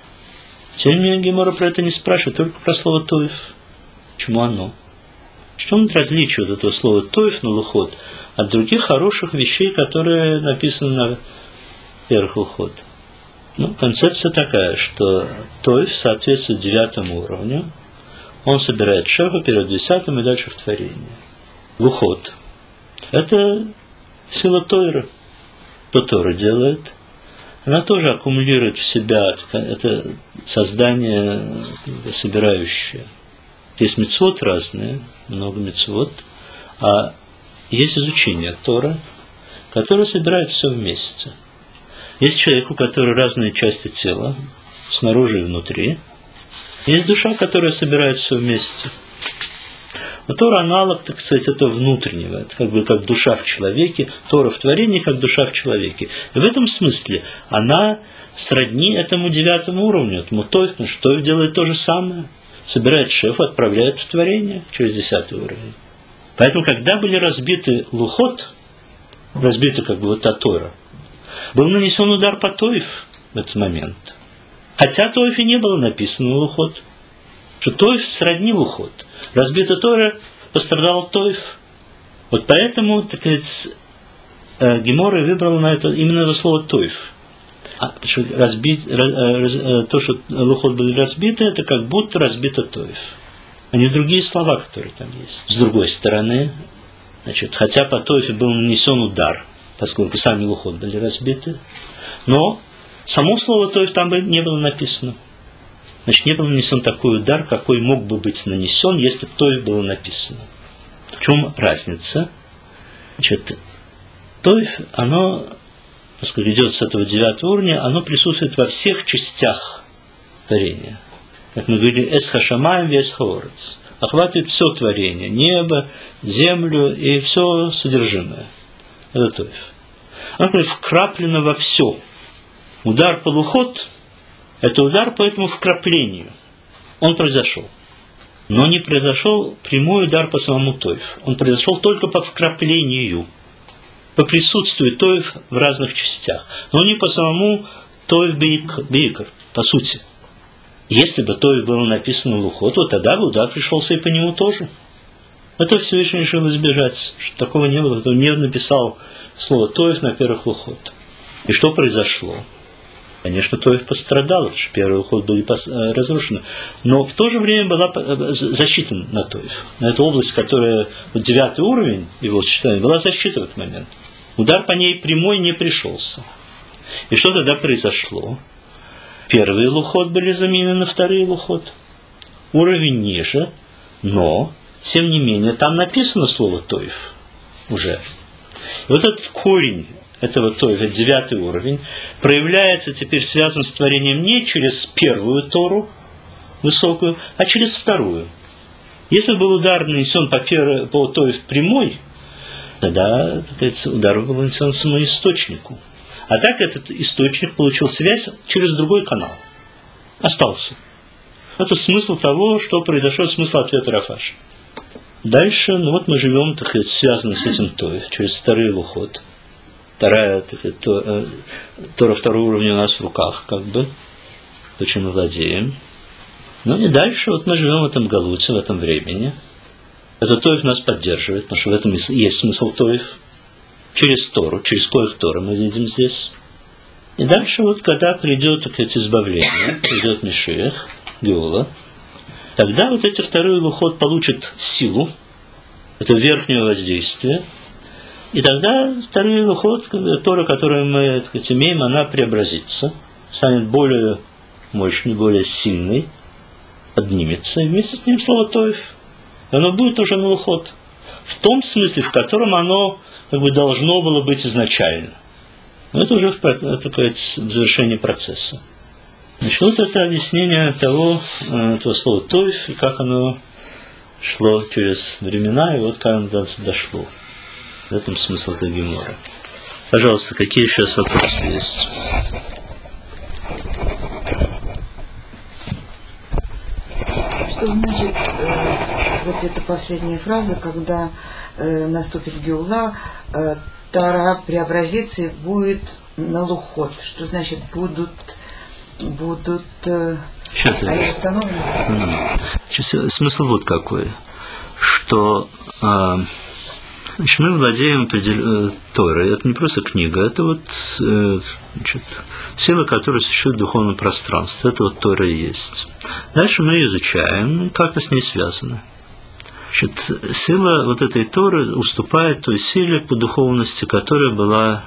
Тем не менее, Гемара про это не спрашивает, только про слово «тоев». Почему оно? В чем различие вот этого слова «тоев» на лухот от других хороших вещей, которые написаны на первых лухот? Ну, концепция такая, что «тоев» соответствует девятому уровню, он собирает шефа перед десятым и дальше в творение. Лухот – это сила Тойры. Что Тора делает? Она тоже аккумулирует в себя это создание собирающее. Есть мицвот разные, много мицвот, а есть изучение Тора, которое собирает все вместе. Есть человек, у которого разные части тела, снаружи и внутри. Есть душа, которая собирает все вместе. Но Тора аналог, так сказать, этого внутреннего. Это как бы как душа в человеке, Тора в творении, как душа в человеке. И в этом смысле она сродни этому девятому уровню, этому Тоев, потому что Тоев делает то же самое. Собирает шефа, отправляет в творение через десятый уровень. Поэтому, когда были разбиты лухот, разбиты как бы вот та Тора, был нанесен удар по Тоев в этот момент. Хотя Тоев и не было написано лухот. Что Тоев сродни лухот. Разбита Тора, пострадал Тоев. Вот поэтому, так сказать, Гемора выбрала на это именно это слово Тоев. А, что разбить, раз, то, что лухот были разбиты, это как будто разбито Тоев. А не другие слова, которые там есть. С другой стороны, значит, хотя по Тоеве был нанесен удар, поскольку сами лухот были разбиты, но само слово «тоев» там не было написано. Значит, не был нанесен такой удар, какой мог бы быть нанесен, если бы «тоев» было написано. В чем разница? Значит, «тоев», оно, поскольку идет с этого девятого уровня, оно присутствует во всех частях творения. Как мы говорили, «эс хашамаем вес хаорец». Охватывает все творение, небо, землю и все содержимое. Это «тоев». Оно вкраплено во все. Удар по лухот – это удар по этому вкраплению. Он произошел. Но не произошел прямой удар по самому Тоев. Он произошел только по вкраплению. По присутствию Тоев в разных частях. Но не по самому Тоев Бейкар, по сути. Если бы Тоев было написано лухот, вот тогда бы удар пришелся и по нему тоже. Это Всевышний решил избежать, что такого не было. Он не написал слово Тоев на первых лухот. И что произошло? Конечно, Тоев пострадал, потому что первые лухот были разрушены. Но в то же время была защита на Тоев. На эту область, которая, вот девятый уровень его сочетания, была защита в этот момент. Удар по ней прямой не пришелся. И что тогда произошло? Первые лухот были заменены на вторые лухот. Уровень ниже, но, тем не менее, там написано слово Тоев уже. И вот этот корень этого Тоев, это девятый уровень, проявляется теперь, связан с творением не через первую Тору высокую, а через вторую. Если был удар нанесен по, пер... по Тоев прямой, тогда, так сказать, удар был нанесен самому источнику. А так этот источник получил связь через другой канал. Остался. Это смысл того, что произошел, смысл ответа Рафаша. Дальше, ну вот мы живем, так сказать, связаны с этим Той, через второй лухот. Вторая, так сказать, то, Тора второго уровня у нас в руках, как бы, то, чем мы владеем. Ну и дальше вот мы живем в этом галуте, в этом времени. Это Тоев нас поддерживает, потому что в этом есть смысл Тоев. Через Тору, через коих Тора мы видим здесь. И дальше вот, когда придет, так сказать, избавление, придет Мешиах, Геула, тогда вот эти второй лухот получат силу, это верхнее воздействие, и тогда второй лухот, Тора, которую мы, так сказать, имеем, она преобразится, станет более мощной, более сильной, поднимется, и вместе с ним слово Тоев. И оно будет уже на лухот, в том смысле, в котором оно как бы должно было быть изначально. Но это уже такое завершение процесса. Значит, вот это объяснение того, этого слова «тоев», и как оно шло через времена, и вот как оно дошло. В этом смысл этой геморы. Пожалуйста, какие сейчас вопросы есть? Что значит э, вот эта последняя фраза, когда э, наступит Геула, э, Тора преобразится и будет на лухот? Что значит будут, будут э, установлены? Сейчас, смысл вот какой, что э, значит, мы владеем определ... Торой. Это не просто книга, это вот э, значит, сила, которая существует в духовном пространстве. Это вот Тора и есть. Дальше мы ее изучаем, и как-то с ней связано. Значит, сила вот этой Торы уступает той силе по духовности, которая была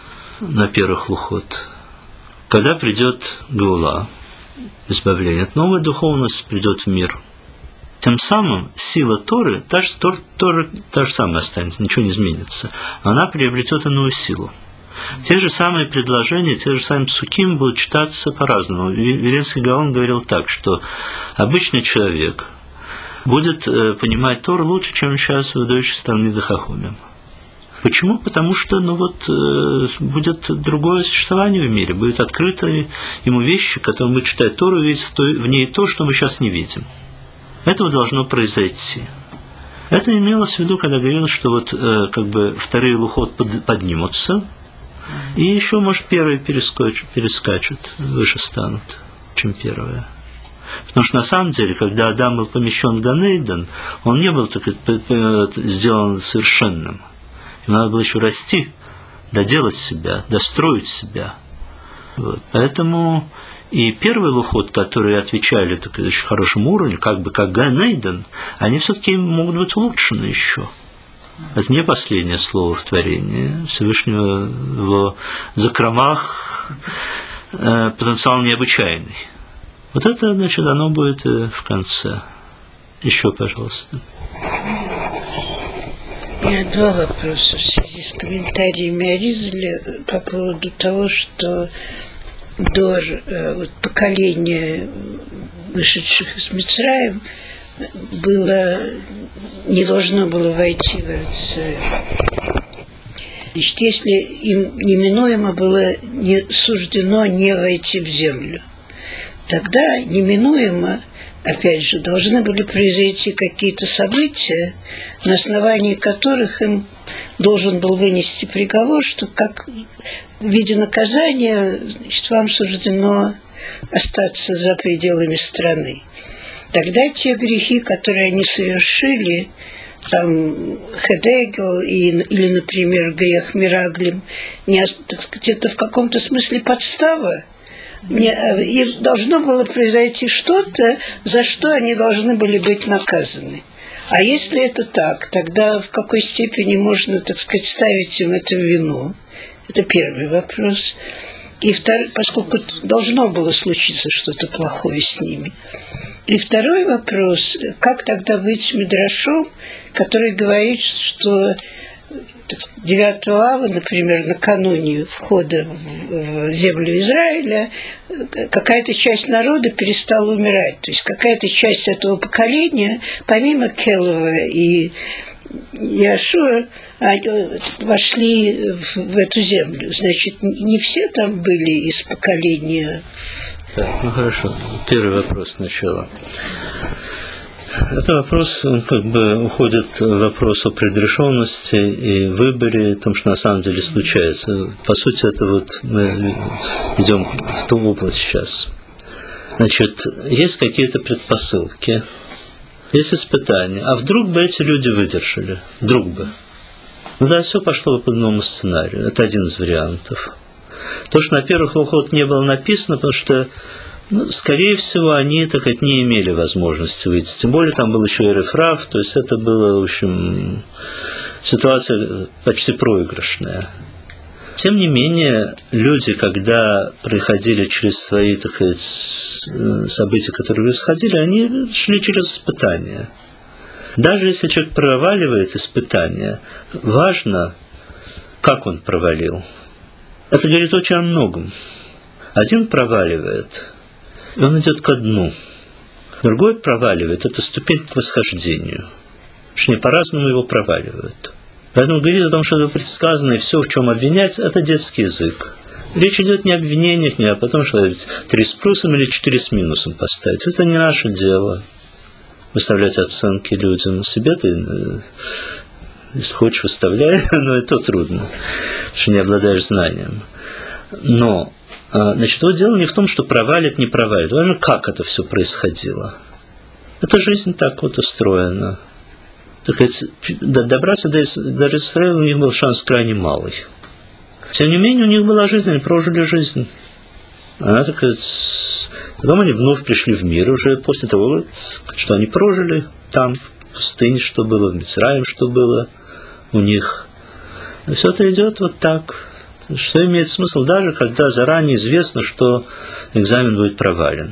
на первых лухот. Когда придет Геула, избавление, это новая духовность придет в мир. Тем самым сила Торы, та же, Тор, Тора та же самая останется, ничего не изменится. Она приобретет иную силу. Те же самые предложения, те же самые псуким будут читаться по-разному. Виленский Гаон говорил так, что обычный человек будет э, понимать Тору лучше, чем сейчас выдающийся Талмид Хахомим. Почему? Потому что ну вот, э, будет другое существование в мире, будет открыто ему вещи, которые мы читаем Тору, видим в ней то, что мы сейчас не видим. Этого должно произойти. Это имелось в виду, когда говорилось, что вот э, как бы вторые лухот под, поднимутся, и еще, может, первые перескочат, перескачут, выше станут, чем первые. Потому что на самом деле, когда Адам был помещен в Ганейден, он не был так, сделан совершенным. Ему надо было еще расти, доделать себя, достроить себя. Вот. Поэтому и первый лухот, которые отвечали так, очень хорошему уровню, как бы как Ганейден, они все-таки могут быть улучшены еще. Это не последнее слово в творении. Всевышнего в закромах э, потенциал необычайный. Вот это, значит, оно будет в конце. Еще, пожалуйста. У меня два вопроса в связи с комментариями Аризаля по поводу того, что до вот, поколения вышедших из Мицраим было, не должно было войти в Израиль. Значит, если им неминуемо было не суждено не войти в землю, тогда неминуемо, опять же, должны были произойти какие-то события, на основании которых им должен был вынести приговор, что как в виде наказания, значит, вам суждено остаться за пределами страны. Тогда те грехи, которые они совершили, там Хедегел или, например, грех Мираглим, не, так сказать, это в каком-то смысле подстава. Им должно было произойти что-то, за что они должны были быть наказаны. А если это так, тогда в какой степени можно, так сказать, ставить им это в вину? Это первый вопрос. И второй, поскольку должно было случиться что-то плохое с ними. И второй вопрос, как тогда быть с Мидрашом, который говорит, что девятого ава, например, накануне входа в землю Израиля, какая-то часть народа перестала умирать. То есть какая-то часть этого поколения, помимо Келова и Яшуа, вошли в, в эту землю. Значит, не все там были из поколения. Так, ну хорошо. Первый вопрос сначала. Это вопрос, он как бы уходит в вопрос о предрешенности и выборе, о том, что на самом деле случается. По сути, это вот мы идем в ту область сейчас. Значит, есть какие-то предпосылки, есть испытания. А вдруг бы эти люди выдержали? Вдруг бы. Ну да, все пошло по одному сценарию. Это один из вариантов. То, что на первых лухот не было написано, потому что, ну, скорее всего, они, так сказать, не имели возможности выйти. Тем более, там был еще и рефраф, то есть это была, в общем, ситуация почти проигрышная. Тем не менее, люди, когда проходили через свои, так сказать, события, которые происходили, они шли через испытания. Даже если человек проваливает испытания, важно, как он провалил. Это говорит очень о многом. Один проваливает, и он идет ко дну. Другой проваливает, это ступень к восхождению. Точнее, по-разному его проваливают. Поэтому говорить о том, что это предсказано, и все, в чем обвинять, это детский язык. Речь идет не о обвинениях, не о том, что три с плюсом или четыре с минусом поставить. Это не наше дело. Выставлять оценки людям. Себе ты, если хочешь, выставляй, но это трудно, потому что не обладаешь знанием. Но, значит, вот дело не в том, что провалит, не провалит. Важно, как это все происходило. Эта жизнь так вот устроена. Так сказать, добраться до Израиля у них был шанс крайне малый. Тем не менее, у них была жизнь, они прожили жизнь. А, так сказать, потом они вновь пришли в мир уже после того, что они прожили там, в пустыне, что было, в Мицраим, что было у них. И все это идет вот так. Что имеет смысл даже, когда заранее известно, что экзамен будет провален.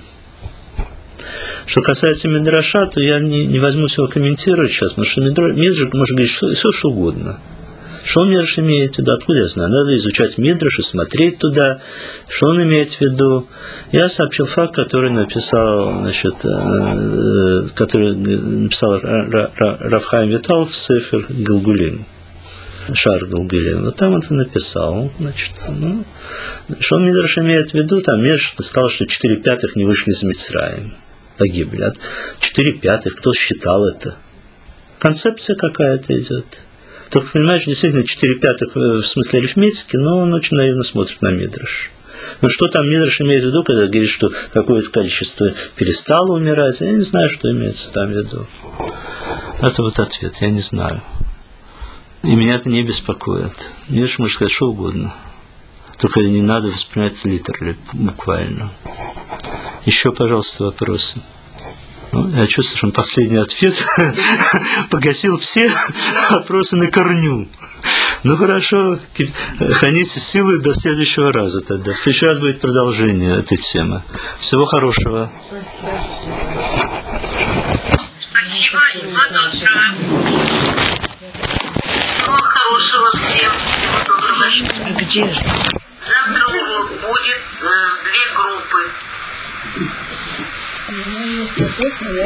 Что касается Мидраша, то я не, не возьмусь его комментировать сейчас, потому что Мидраш может говорить что, все, что угодно. Что Мидраш имеет в виду? Откуда я знаю? Надо изучать Мидраш и смотреть туда, что он имеет в виду. Я сообщил факт, который написал, значит, который написал Рав Хаим Витал в Сефер Гилгулим. Шар Гилгулим. Вот там он это написал. Значит, ну, что Мидраш имеет в виду? Там Мидраш сказал, что четыре пятых не вышли из Мицраим. Погибли. Четыре пятых, кто считал это? Концепция какая-то идет. Только, понимаешь, действительно, четыре пятых в смысле арифметики, но он очень наивно смотрит на Мидраш. Но что там Мидраш имеет в виду, когда говорит, что какое-то количество перестало умирать? Я не знаю, что имеется там в виду. Это вот ответ, я не знаю. И меня это не беспокоит. Мидраш может сказать что угодно. Только не надо воспринимать литерально, буквально. Еще, пожалуйста, вопросы. Ну, я чувствую, что последний ответ погасил все вопросы на корню. Ну хорошо, храните силы до следующего раза тогда. В следующий раз будет продолжение этой темы. Всего хорошего. Спасибо. Спасибо. Всего хорошего всем. Всего доброго. А где же? Завтра будет э, две группы.